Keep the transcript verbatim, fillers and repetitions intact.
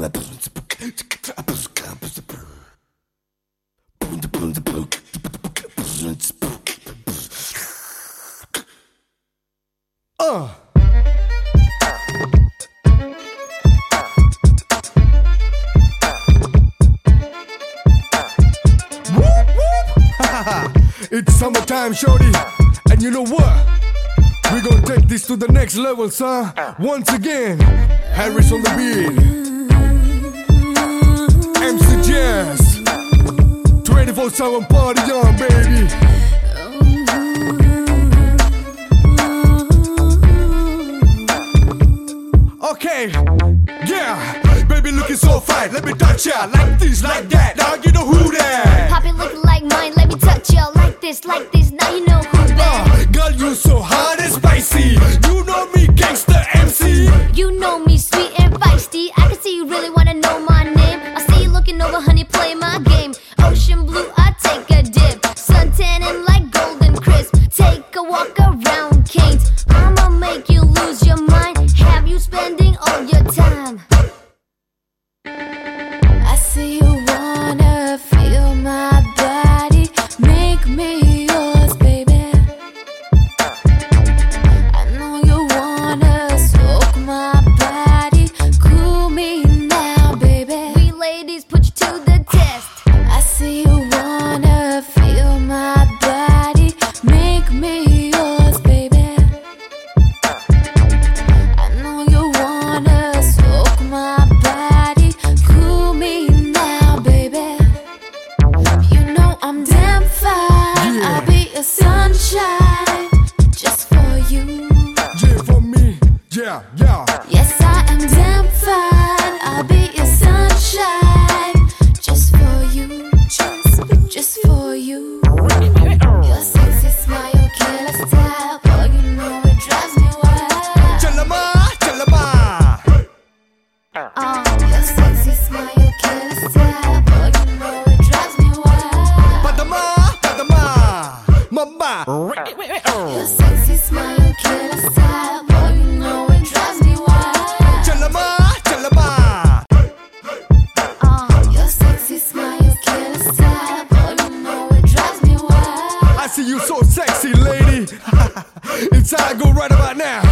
Uh. It's summertime, shorty, and you know what? We're gonna take this to the next level, son. Once again, Harris on the beat, M C Jazz, twenty-four seven party on, baby. Okay, yeah, baby looking so fine. Let me touch ya like this, like that. Now you know who that. Poppin' looking like mine. Let me touch ya like this, like this. Now you know who that. Uh, girl, you so hot and spicy. You know me, gangsta M C. You know me, sweet and feisty. I can see you really wanna know my name. I see you looking over, honey, play my game. Ocean blue, I take a dip. Sun tanning like golden crisp. Take a walk around Canes. I'ma make you lose your mind. Have you spending all your time? I see you wanna feel my body, make me yours, baby. I know you wanna soak my body, cool me now, baby. We ladies put you to the test. I see you wanna feel my body, make me yours, baby. I know you wanna soak my body, cool me now, baby. You know I'm damn fine. Yeah. I'll be a sunshine just for you. Yeah, for me, yeah, yeah. Yes, I am damn fine. I'll be a sunshine just for you, just, just for you. Your sexy smile, killer style, boy, you know it drives me wild. Chalama, chalama. Uh, Your sexy smile, killer style, boy, you know it drives me wild. Padama, padama, mama. Your sexy smile, killer style, boy, you know it drives me wild. Chalama, chalama. uh. Your sexy smile, killer style, boy, you know it drives me wild. I see you so sexy, lady. It's how I go right about now.